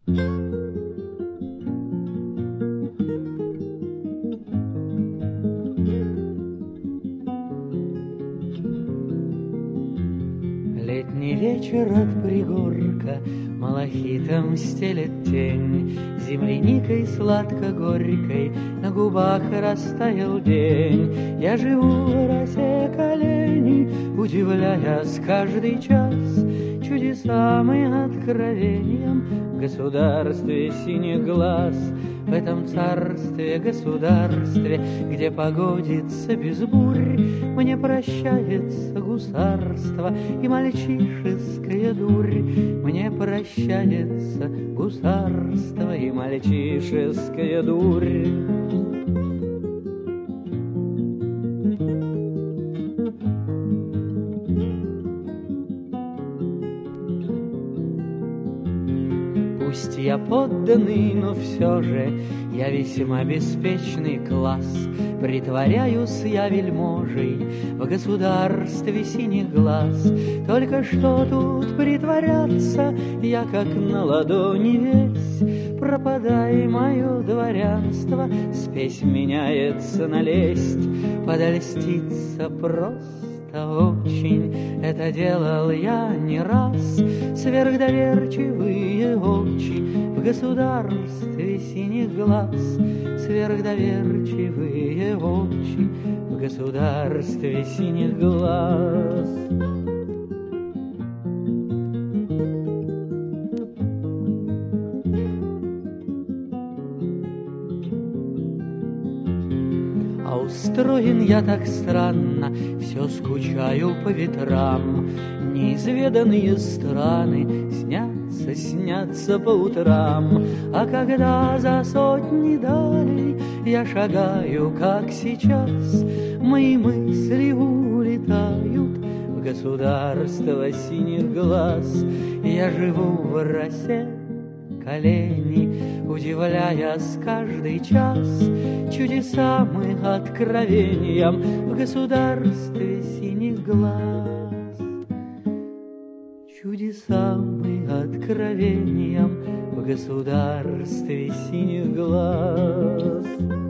Летний вечер от пригорка малахитом стелет тень, земляникой сладко-горькой на губах растаял день. Я живу в росе коленей, удивляясь каждый час чудесам и откровениям в государстве синих глаз. В этом царстве, государстве, где погодится без бурь, мне прощается гусарство и мальчишеская дурь. Мне прощается гусарство и мальчишеская дурь. Пусть я подданный, но все же я весьма беспечный класс. Притворяюсь я вельможей в государстве синих глаз. Только что тут притворяться, я как на ладони весь. Пропадай мое дворянство, спесь меняется на лесть. Подольститься просто очень, это делал я не раз. Сверхдоверчивые очи в государстве синих глаз. Сверхдоверчивые очи в государстве синих глаз. А устроен я так странно, все скучаю по ветрам. Неизведанные страны снятся по утрам. А когда за сотни далей я шагаю, как сейчас, мои мысли улетают в государство синих глаз. Я живу в росе коленей, удивляясь каждый час чудесам и откровениям в государстве синих глаз. Чудесам и откровениям в государстве синих глаз.